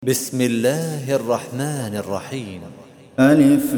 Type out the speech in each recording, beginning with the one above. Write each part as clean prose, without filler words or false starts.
بسم الله الرحمن الرحيم. ألف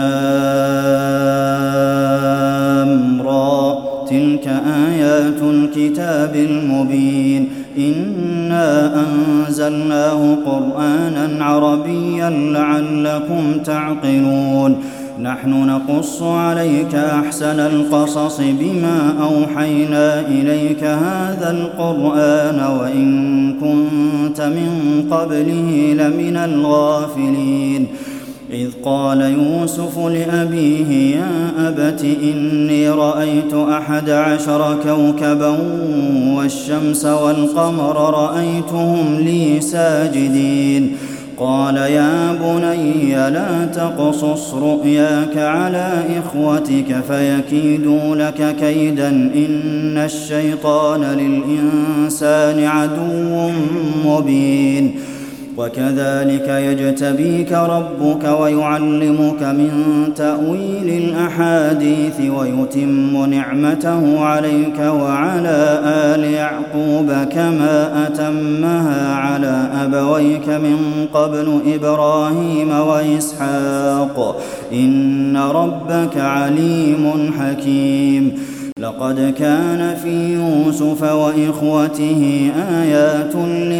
لام را تلك آيات الكتاب المبين إنا أنزلناه قرآنا عربيا لعلكم تعقلون نحن نقص عليك أحسن القصص بما أوحينا إليك هذا القرآن وإن كنت من قبله لمن الغافلين إذ قال يوسف لأبيه يا أبت إني رأيت 11 كوكبا والشمس والقمر رأيتهم لي ساجدين قال يا بني لا تقصص رؤياك على إخوتك فيكيدوا لك كيدا إن الشيطان للإنسان عدو مبين وكذلك يجتبيك ربك ويعلمك من تأويل الأحاديث ويتم نعمته عليك وعلى آل يعقوب كما أتمها على أبويك من قبل إبراهيم وإسحاق إن ربك عليم حكيم لقد كان في يوسف وإخوته آيات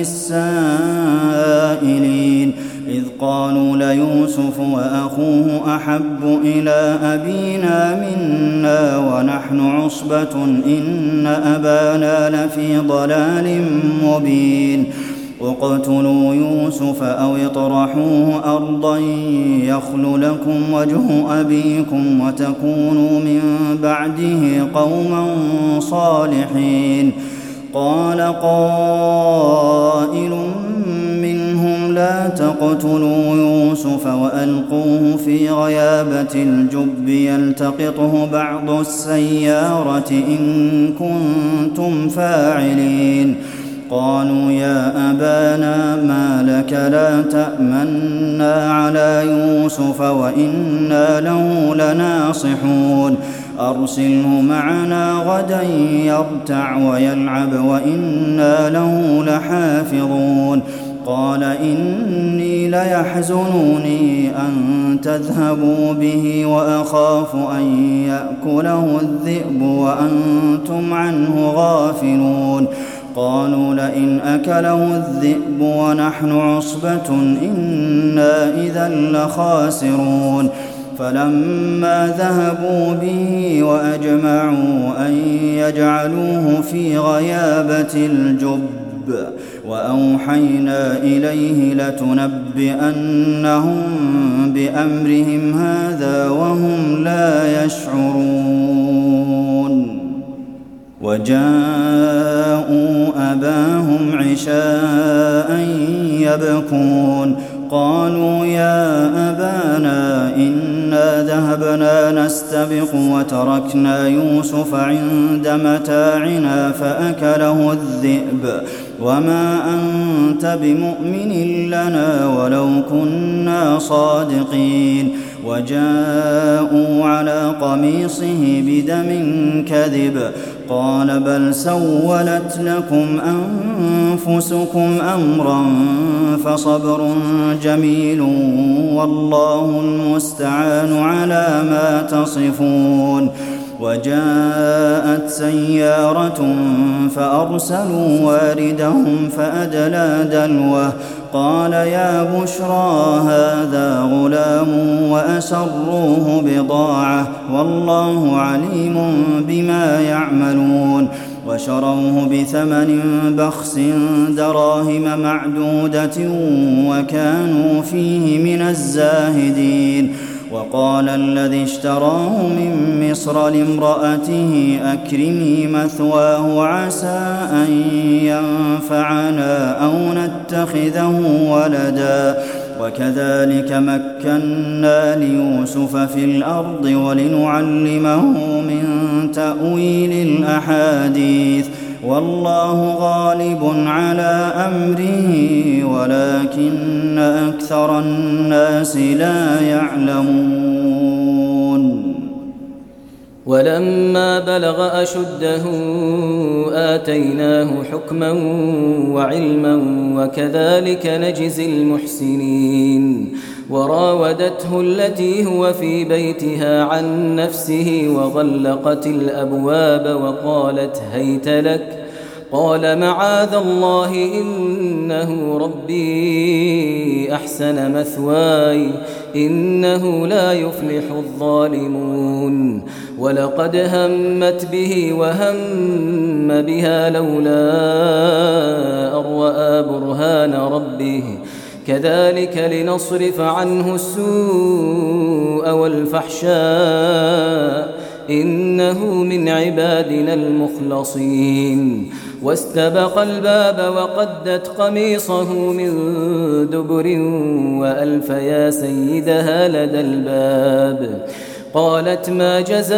للسائلين إذ قالوا ليوسف وأخوه أحب إلى أبينا منا ونحن عصبة إن أبانا لفي ضلال مبين اقتلوا يوسف أو اطرحوه أرضا يخل لكم وجه أبيكم وتكونوا من بعده قوما صالحين قال قائل منهم لا تقتلوا يوسف وألقوه في غيابة الجب يلتقطه بعض السيارة إن كنتم فاعلين قالوا يا أبانا ما لك لا تأمنا على يوسف وإنا له لناصحون أرسله معنا غدا يرتع ويلعب وإنا له لحافظون قال إني ليحزنني أن تذهبوا به وأخاف أن يأكله الذئب وأنتم عنه غافلون قالوا لئن أكله الذئب ونحن عصبة إنا إذا لخاسرون فلما ذهبوا به وأجمعوا أن يجعلوه في غيابة الجب وأوحينا إليه لتنبئنهم بأمرهم هذا وهم لا يشعرون وجاءوا أباهم عشاء يبكون قالوا يا أبانا إنا ذهبنا نستبق وتركنا يوسف عند متاعنا فأكله الذئب وما أنت بمؤمن لنا ولو كنا صادقين وجاءوا على قميصه بدم كذب قال بل سولت لكم أنفسكم أمرا فصبر جميل والله المستعان على ما تصفون وجاءت سيارة فأرسلوا واردهم فأدلى دلوه قال يا بشرى هذا غلام وأسروه بضاعة والله عليم بما يعملون وشروه بثمن بخس دراهم معدودة وكانوا فيه من الزاهدين وقال الذي اشتراه من مصر لامرأته أكرمي مثواه عسى أن ينفعنا أو نتخذه ولدا وكذلك مكنا ليوسف في الأرض ولنعلمه من تأويل الأحاديث والله غالب على أمره ولكن أكثر الناس لا يعلمون ولما بلغ أشده آتيناه حكما وعلما وكذلك نجزي المحسنين. وراودته التي هو في بيتها عن نفسه وغلقت الأبواب وقالت هيت لك، قال معاذ الله إنه ربي أحسن مثواي إنه لا يفلح الظالمون. ولقد همت به وهم بها لولا أن رأى برهان ربه كذلك لنصرف عنه السوء والفحشاء إنه من عبادنا المخلصين. واستبق الباب وقدت قميصه من دبر وألف يا سيدها لدى الباب. قالت ما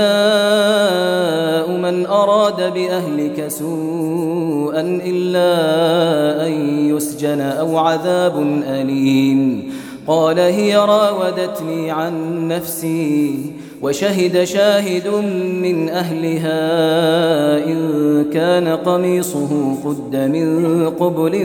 جزاء من أراد بأهلك سوءا إلا أن يسجن أو عذاب أليم. قال هي راودتني عن نفسي وشهد شاهد من أهلها إن كان قميصه قد من قبل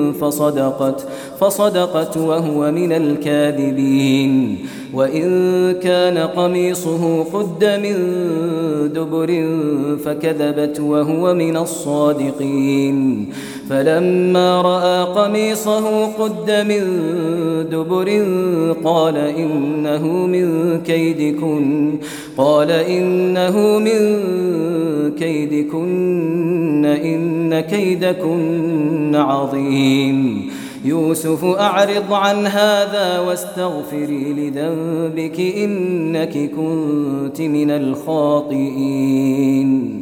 فصدقت وهو من الكاذبين. وإن كان قميصه قد من دبر فكذبت وهو من الصادقين. فلما رأى قميصه قد من دبر قال إنه من كيدكن إن كيدكن عظيم. يوسف أعرض عن هذا واستغفري لذنبك إنك كنت من الخاطئين.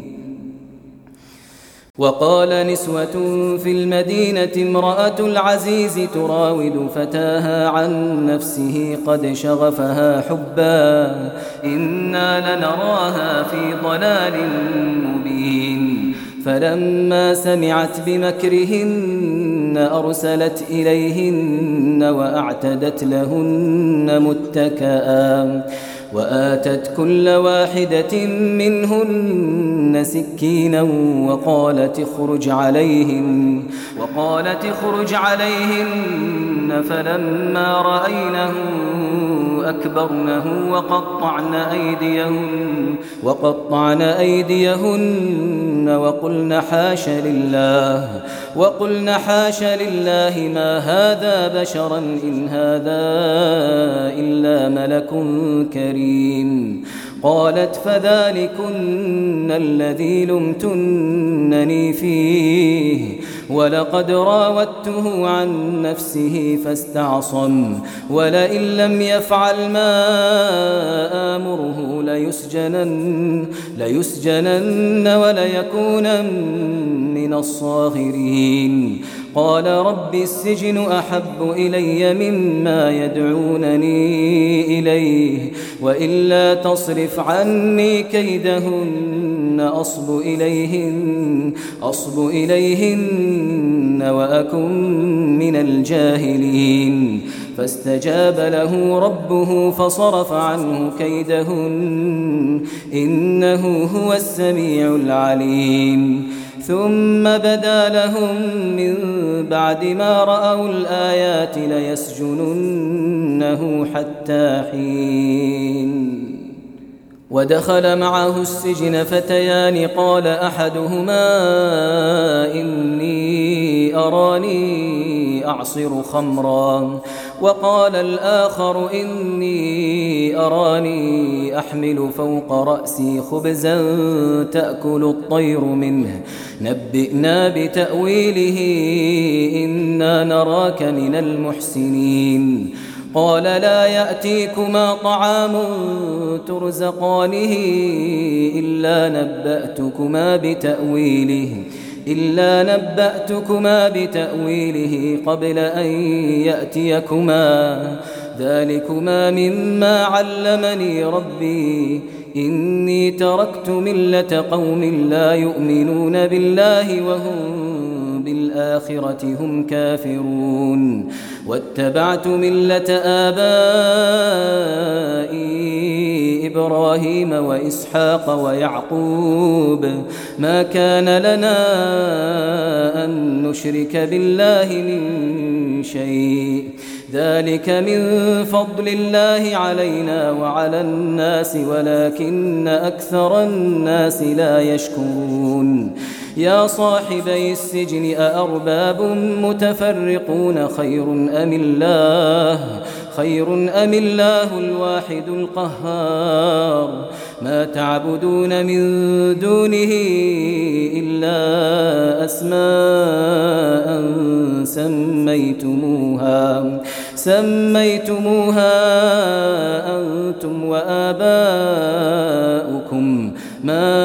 وقال نسوة في المدينة امرأة العزيز تراود فتاها عن نفسه قد شغفها حبا إنا لنراها في ضلال مبين. فلما سمعت بمكرهن أرسلت إليهن وأعتدت لهن متكئا وآتت كل واحدة منهن سكينا وقالت اخرج عليهن فلما رأينه أكبرنه وقطعن أيديهن وقلن حاش لله ما هذا بشرا إن هذا إلا ملك كريم. قالت فذلكن الذي لمتنني فيه ولقد راودته عن نفسه فاستعصم ولئن لم يفعل ما آمره ليسجنن وليكون من الصاغرين. قال رب السجن أحب إلي مما يدعونني إليه وإلا تصرف عني كيدهن أصب إليهن وأكن من الجاهلين. فاستجاب له ربه فصرف عنه كيدهن إنه هو السميع العليم. ثم بدا لهم من بعد ما رأوا الآيات ليسجننه حتى حين. ودخل معه السجن فتيان قال أحدهما إني أراني أعصر خمرا وقال الآخر إني أراني أحمل فوق رأسي خبزا تأكل الطير منه نبئنا بتأويله إنا نراك من المحسنين. قال لا يأتيكما طعام ترزقانه إلا نبأتكما بتأويله قبل أن يأتيكما ذلكما مما علمني ربي إني تركت ملة قوم لا يؤمنون بالله وهم بالآخرة هم كافرون. واتبعت ملة آبائي إبراهيم وإسحاق ويعقوب ما كان لنا أن نشرك بالله من شيء ذلك من فضل الله علينا وعلى الناس ولكن أكثر الناس لا يشكرون يا صاحبي السجن أأرباب متفرقون خير أم الله الواحد القهار ما تعبدون من دونه إلا أسماء سميتموها أنتم وآباؤكم ما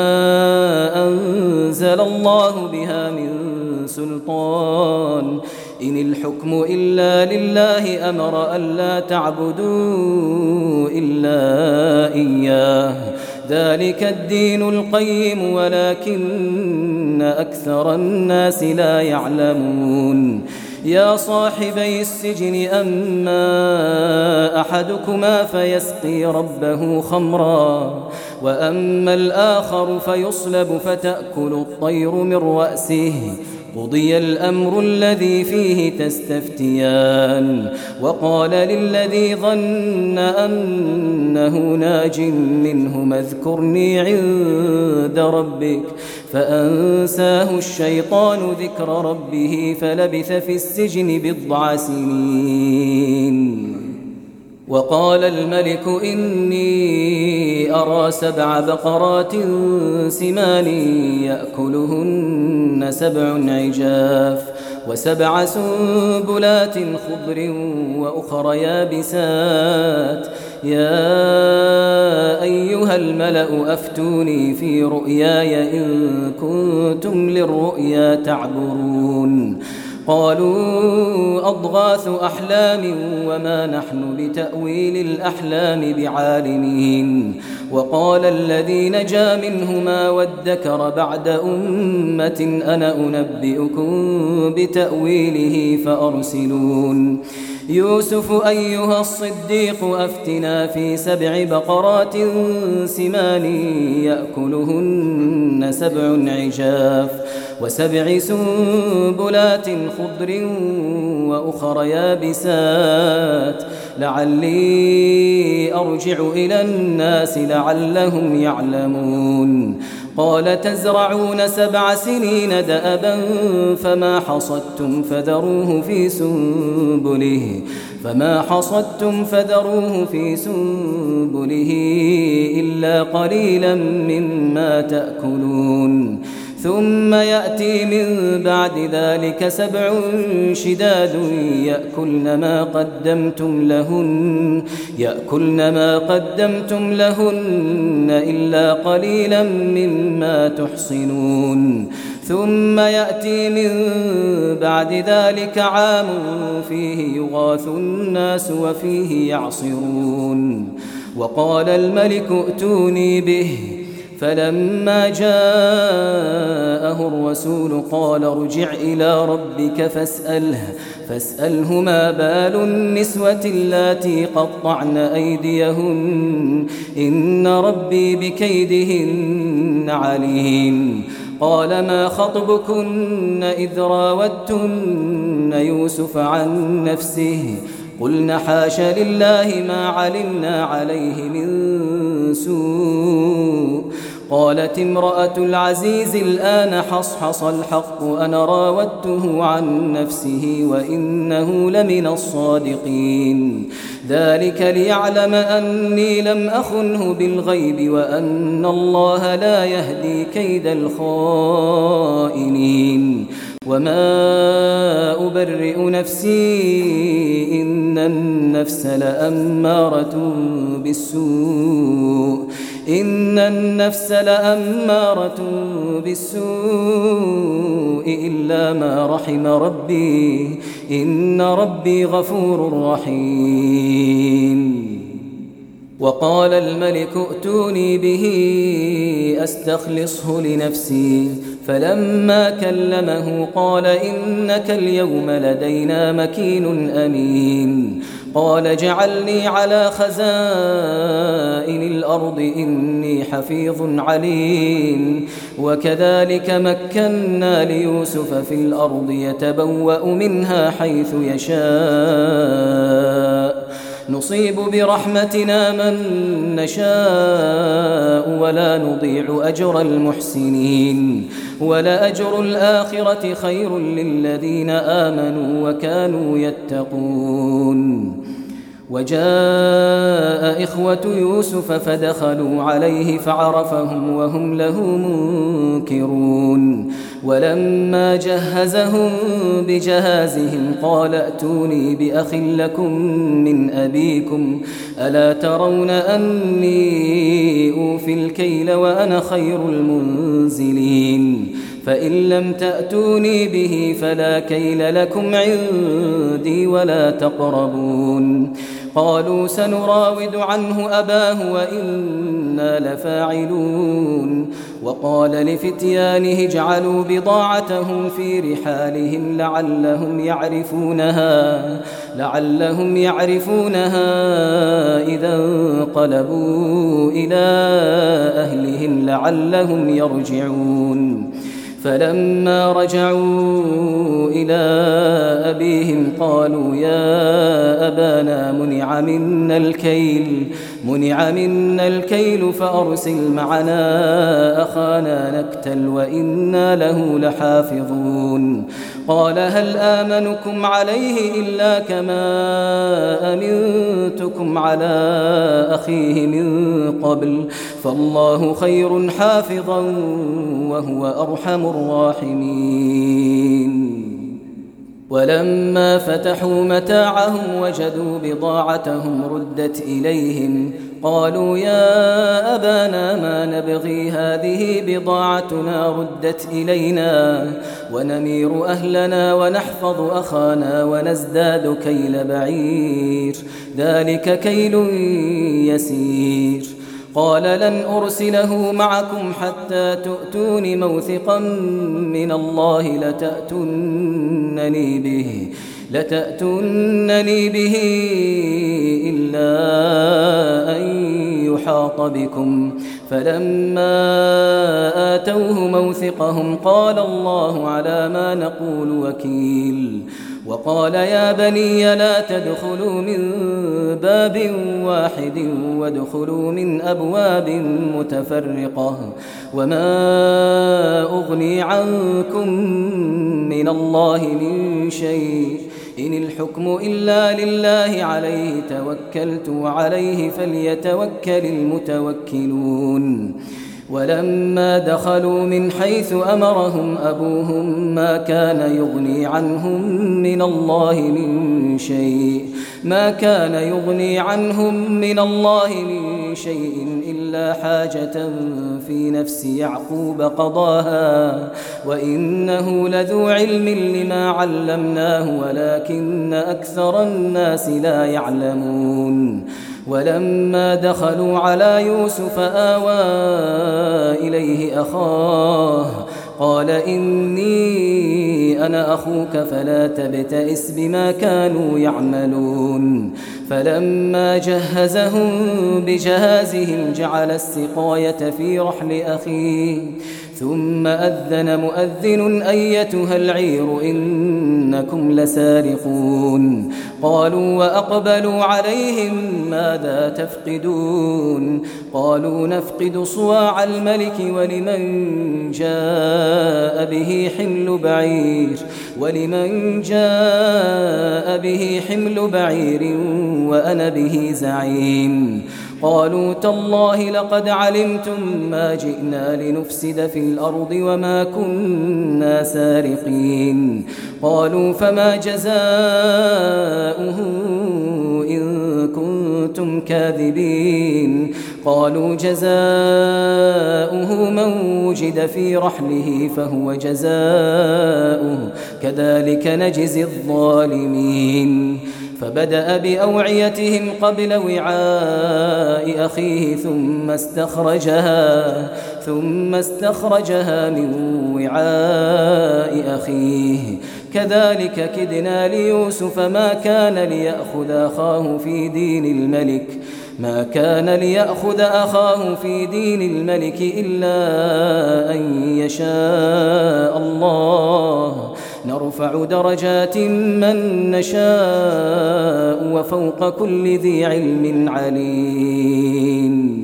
أنزل الله بها من سلطان إن الحكم إلا لله أمر ألا تعبدوا إلا إياه ذلك الدين القيم ولكن أكثر الناس لا يعلمون يا صاحبي السجن أما أحدكما فيسقي ربه خمرا وأما الآخر فيصلب فتأكل الطير من رأسه قضي الأمر الذي فيه تستفتيان وقال للذي ظن أنه ناج منهما اذكرني عند ربك فأنساه الشيطان ذكر ربه فلبث في السجن 10 سنين وقال الملك إني أرى 7 بقرات سمان يأكلهن 7 عجاف و7 سنبلات خضر وأخر يابسات يا أيها الملأ أفتوني في رؤياي إن كنتم للرؤيا تعبرون قالوا أضغاث أحلام وما نحن بتأويل الأحلام بعالمين وقال الذي نجا منهما وادكر بعد أمة أنا أنبئكم بتأويله فأرسلون يوسف أيها الصديق أفتنا في 7 بقرات سمان يأكلهن 7 عجاف و7 سنبلات خضر وأخر يابسات لعلي أرجع إلى الناس لعلهم يعلمون قال تزرعون 7 سنين دأبا فما حصدتم فذروه في سنبله إلا قليلا مما تأكلون ثم يأتي من بعد ذلك 7 شداد يأكلن ما قدمتم لهن إلا قليلا مما تحصنون ثم يأتي من بعد ذلك عام فيه يغاث الناس وفيه يعصرون وقال الملك ائتوني به فلما جاءه الرسول قال ارجع إلى ربك فاسأله ما بال النسوة اللاتي قطعن أيديهن إن ربي بكيدهن عليم قال ما خطبكن إذ راوتن يوسف عن نفسه قلنا حاش لله ما علمنا عليه من سوء قالت امرأة العزيز الآن حصحص الحق أنا راودته عن نفسه وإنه لمن الصادقين ذلك ليعلم أني لم أخنه بالغيب وأن الله لا يهدي كيد الخائنين وما أبرئ نفسي إن النفس لأمارة بالسوء إلا ما رحم ربي إن ربي غفور رحيم وقال الملك ائتوني به أستخلصه لنفسي فلما كلمه قال إنك اليوم لدينا مكين أمين قال اجعلني على خزائن الأرض إني حفيظ عليم وكذلك مكنا ليوسف في الأرض يتبوأ منها حيث يشاء نصيب برحمتنا من نشاء ولا نضيع أجر المحسنين ولأجر الآخرة خير للذين آمنوا وكانوا يتقون وجاء إخوة يوسف فدخلوا عليه فعرفهم وهم له منكرون ولما جهزهم بجهازهم قال ائتوني بأخ لكم من أبيكم ألا ترون أني أوفي الكيل وأنا خير المنزلين فإن لم تأتوني به فلا كيل لكم عندي ولا تقربون قالوا سنراود عنه أباه وإنا لفاعلون وقال لفتيانه اجعلوا بضاعتهم في رحالهم لعلهم يعرفونها إذا انقلبوا إلى أهلهم لعلهم يرجعون فلما رجعوا إلى أبيهم قالوا يا أبانا منع منا الكيل فأرسل معنا أخانا نكتل وإنا له لحافظون قال هل آمنكم عليه إلا كما أمنتكم على أخيه من قبل فالله خير حافظا وهو أرحم الراحمين ولما فتحوا متاعهم وجدوا بضاعتهم ردت إليهم قالوا يا أبانا ما نبغي هذه بضاعتنا ردت إلينا ونمير أهلنا ونحفظ أخانا ونزداد كيل بعير ذلك كيل يسير قال لن أرسله معكم حتى تؤتون موثقا من الله لتأتونني به إلا أن يحاط بكم فلما آتوه موثقهم قال الله على ما نقول وكيل وقال يا بني لا تدخلوا من باب واحد وادخلوا من أبواب متفرقة وما أغني عنكم من الله من شيء إن الحكم إلا لله عليه توكلت وعليه فليتوكل المتوكلون ولما دخلوا من حيث أمرهم أبوهم ما كان يغني عنهم من الله من شيء إلا حاجة في نفس يعقوب قضاها وإنه لذو علم لما علمناه ولكن أكثر الناس لا يعلمون ولما دخلوا على يوسف آوى إليه أخاه قال إني أنا أخوك فلا تبتئس بما كانوا يعملون فلما جهزهم بجهازهم جعل السقاية في رحل أخيه ثم أذن مؤذن أيتها العير إنكم لسارقون قالوا وأقبلوا عليهم ماذا تفقدون قالوا نفقد صواع الملك ولمن جاء به حمل بعير وأنا به زعيم قالوا تالله لقد علمتم ما جئنا لنفسد في الأرض وما كنا سارقين قالوا فما جزاؤه إن كنتم كاذبين قالوا جزاؤه من وجد في رحله فهو جزاؤه كذلك نجزي الظالمين فبدأ بأوعيتهم قبل وعاء أخيه ثم استخرجها ثم استخرجها من وعاء أخيه كذلك كدنا ليوسف ما كان ليأخذ أخاه في دين الملك إلا أن يشاء الله نرفع درجات من نشاء وفوق كل ذي علم عليم.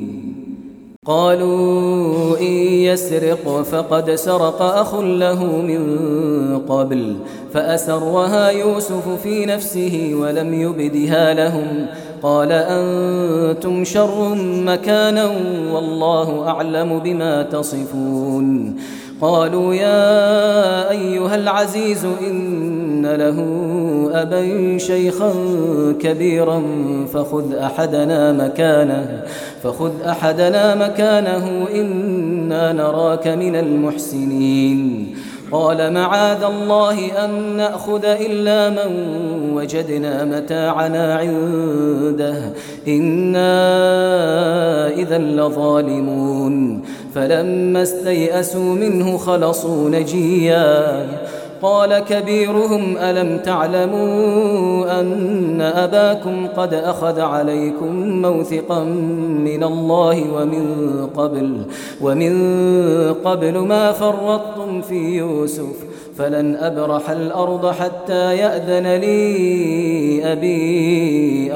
قالوا إن يسرق فقد سرق أخ له من قبل فأسرها يوسف في نفسه ولم يبدها لهم قال أنتم شر مكانا والله أعلم بما تصفون. قالوا يا أيها العزيز إن له أبا شيخا كبيرا فخذ أحدنا مكانه إنا نراك من المحسنين. قال معاذ الله أن نأخذ إلا من وجدنا متاعنا عنده إنا إذا لظالمون. فلما استيئسوا منه خلصوا نجيا. قال كبيرهم ألم تعلموا أن أباكم قد أخذ عليكم موثقا من الله ومن قبل ما فرطتم في يوسف فلن أبرح الأرض حتى يأذن لي أبي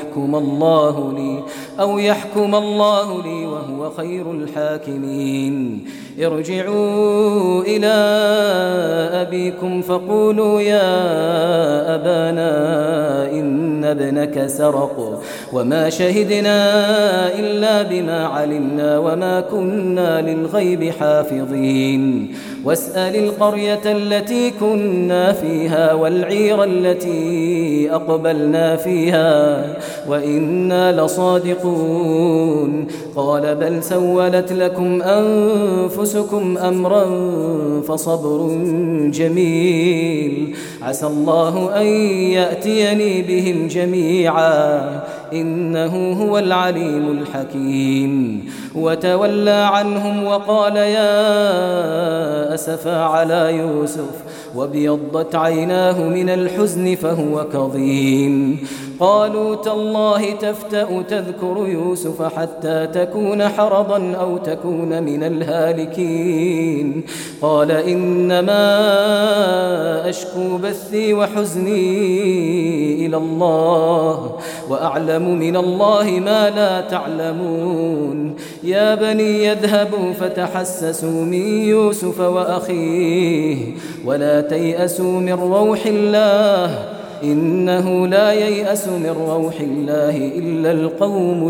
أو يحكم الله لي وهو خير الحاكمين. ارجعوا إلى أبيكم فقولوا يا أبانا إن ابنك سرق وما شهدنا إلا بما علمنا وما كنا للغيب حافظين. واسأل القرية التي كنا فيها والعير التي أقبلنا فيها وإنا لصادقون. قال بل سولت لكم أنفسكم أمرا فصبر جميل عسى الله أن يأتيني بهم جميعا إنه هو العليم الحكيم. وتولى عنهم وقال يا أسفا على يوسف وابيضت عيناه من الحزن فهو كظيم. قالوا تالله تفتأ تذكر يوسف حتى تكون حرضا أو تكون من الهالكين. قال إنما أشكو بثي وحزني إلى الله وأعلم من الله ما لا تعلمون. يا بني يذهبوا فتحسسوا من يوسف وأخيه ولا تيأسوا من روح الله إنه لا ييأس من روح الله إلا القوم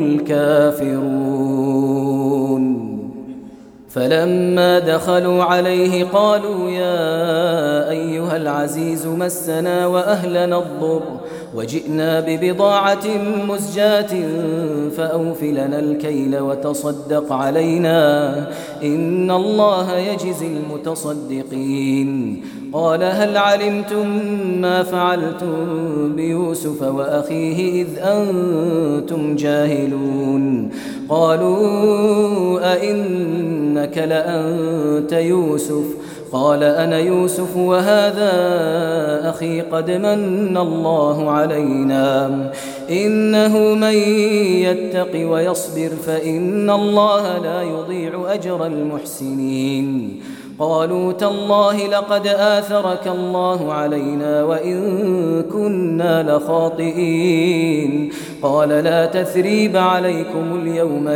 الكافرون. فلما دخلوا عليه قالوا يا أيها العزيز مسنا وأهلنا الضر وجئنا ببضاعة مزجاة فأوف لنا الكيل وتصدق علينا إن الله يجزي المتصدقين. قال هل علمتم ما فعلتم بيوسف وأخيه إذ أنتم جاهلون؟ قالوا أئنك لأنت يوسف؟ قال أنا يوسف وهذا أخي قد من الله علينا إنه من يتق ويصبر فإن الله لا يضيع أجر المحسنين. قالوا تالله لقد آثرك الله علينا وإن كنا لخاطئين. قال لا تثريب عليكم اليوم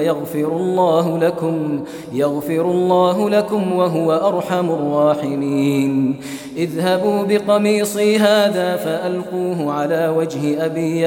يغفر الله لكم وهو أرحم الراحمين. اذهبوا بقميصي هذا فألقوه على وجه أبي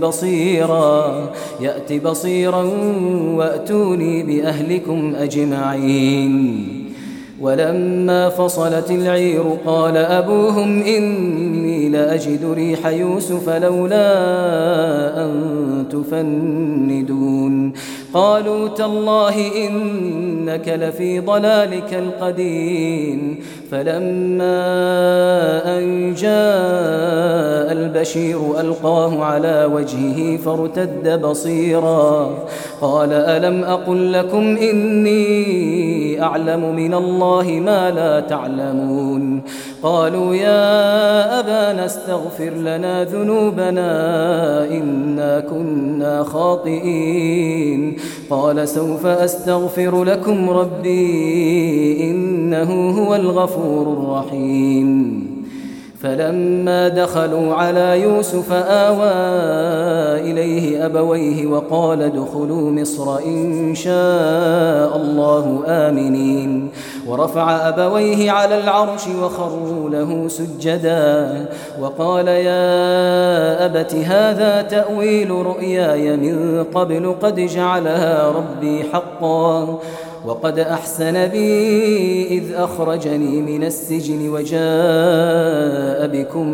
يأت بصيرا وأتوني بأهلكم أجمعين. ولما فصلت العير قال أبوهم إني لأجد ريح يوسف لولا أن تفندون. قالوا تالله إنك لفي ضلالك القديم. فلما أن جاء البشير ألقاه على وجهه فارتد بصيرا قال ألم أقل لكم إني أعلم من الله ما لا تعلمون. قالوا يا أبانا استغفر لنا ذنوبنا إنا كنا خاطئين. قال سوف أستغفر لكم ربي إنه هو الغفور الرحيم. فلما دخلوا على يوسف آوى إليه أبويه وقال ادخلوا مصر إن شاء الله آمنين. ورفع أبويه على العرش وخروا له سجدا وقال يا أبت هذا تأويل رؤياي من قبل قد جعلها ربي حقا وقد أحسن بي إذ أخرجني من السجن وجاء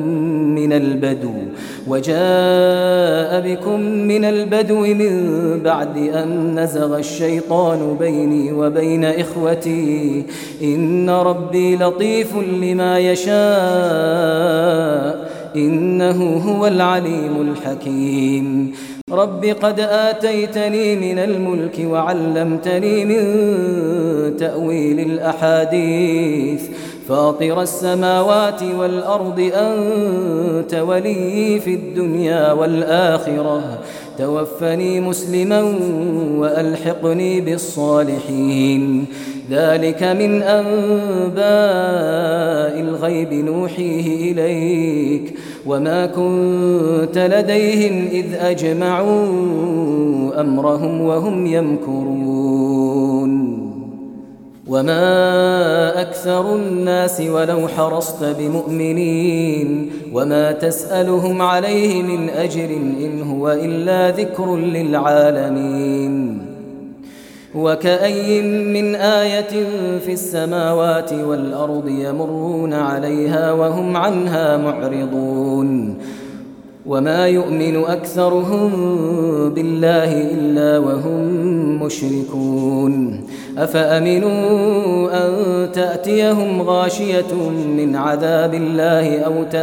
بكم من البدو من بعد أن نزغ الشيطان بيني وبين إخوتي إن ربي لطيف لما يشاء إنه هو العليم الحكيم. رب قد آتيتني من الملك وعلمتني من تأويل الأحاديث فاطر السماوات والأرض أنت ولي في الدنيا والآخرة توفني مسلما وألحقني بالصالحين. ذلك من أنباء الغيب نوحيه إليك وما كنت لديهم إذ أجمعوا أمرهم وهم يمكرون. وما أكثر الناس ولو حرصت بمؤمنين وما تسألهم عليه من أجر إن هو إلا ذكر للعالمين. وكأي من آية في السماوات والأرض يمرون عليها وهم عنها معرضون. وما يؤمن أكثرهم بالله إلا وهم مشركون. أفأمنوا أن تأتيهم غاشية من عذاب الله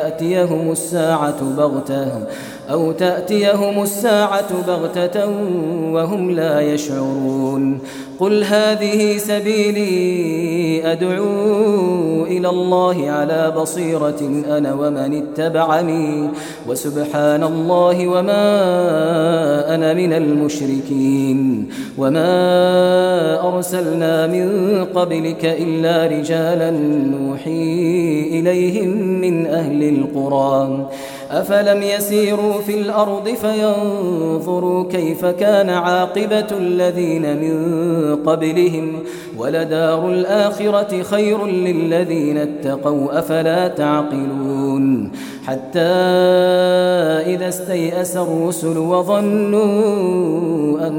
أو تأتيهم الساعة بغتة وهم لا يشعرون. قل هذه سبيلي أدعو إلى الله على بصيرة أنا ومن اتبعني وسبحان الله وما أنا من المشركين. وما أرسلنا من قبلك إلا رجالا نوحي إليهم من أهل القرى أفلم يسيروا في الأرض فينظروا كيف كان عاقبة الذين من قبلهم ولدار الآخرة خير للذين اتقوا أفلا تعقلون. حتى إذا استيأس الرسل وظنوا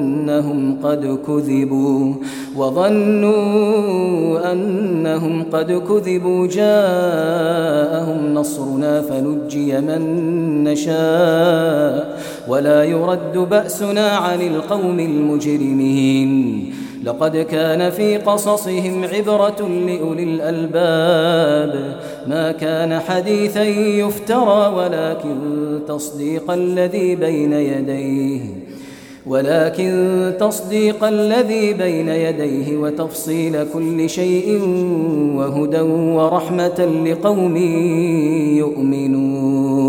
أنهم قد كذبوا جاءهم نصرنا فنجي من نشاء ولا يرد بأسنا عن القوم المجرمين. لقد كان في قصصهم عبرة لأولي الألباب ما كان حديثا يفترى ولكن تصديق الذي بين يديه وتفصيل كل شيء وهدى ورحمة لقوم يؤمنون.